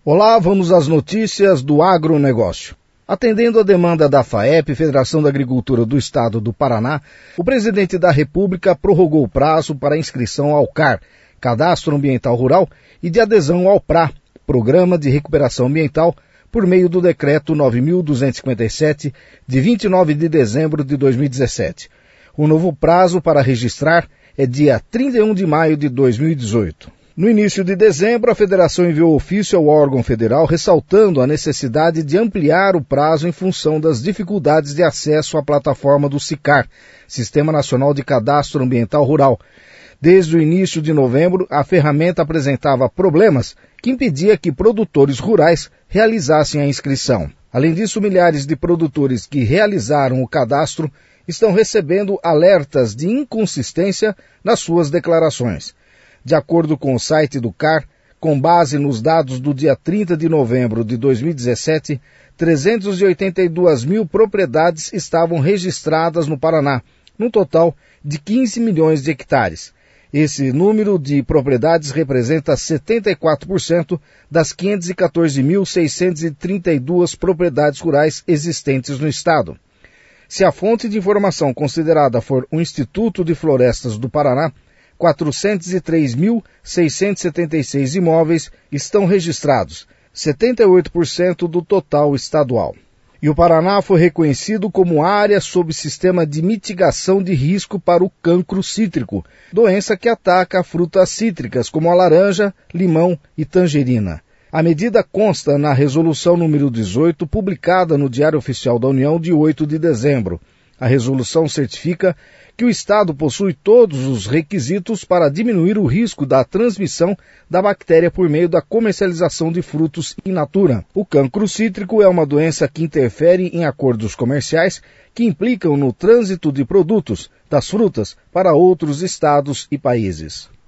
Olá, vamos às notícias do agronegócio. Atendendo a demanda da FAEP, Federação da Agricultura do Estado do Paraná, o presidente da República prorrogou o prazo para inscrição ao CAR, Cadastro Ambiental Rural, e de adesão ao PRA, Programa de Recuperação Ambiental, por meio do Decreto 9.257, de 29 de dezembro de 2017. O novo prazo para registrar é dia 31 de maio de 2018. No início de dezembro, a Federação enviou ofício ao órgão federal ressaltando a necessidade de ampliar o prazo em função das dificuldades de acesso à plataforma do SICAR, Sistema Nacional de Cadastro Ambiental Rural. Desde o início de novembro, a ferramenta apresentava problemas que impedia que produtores rurais realizassem a inscrição. Além disso, milhares de produtores que realizaram o cadastro estão recebendo alertas de inconsistência nas suas declarações. De acordo com o site do CAR, com base nos dados do dia 30 de novembro de 2017, 382 mil propriedades estavam registradas no Paraná, num total de 15 milhões de hectares. Esse número de propriedades representa 74% das 514.632 propriedades rurais existentes no estado. Se a fonte de informação considerada for o Instituto de Florestas do Paraná, 403.676 imóveis estão registrados, 78% do total estadual. E o Paraná foi reconhecido como área sob sistema de mitigação de risco para o cancro cítrico, doença que ataca frutas cítricas como a laranja, limão e tangerina. A medida consta na Resolução número 18, publicada no Diário Oficial da União de 8 de dezembro. A resolução certifica que o Estado possui todos os requisitos para diminuir o risco da transmissão da bactéria por meio da comercialização de frutos in natura. O cancro cítrico é uma doença que interfere em acordos comerciais que implicam no trânsito de produtos das frutas para outros estados e países.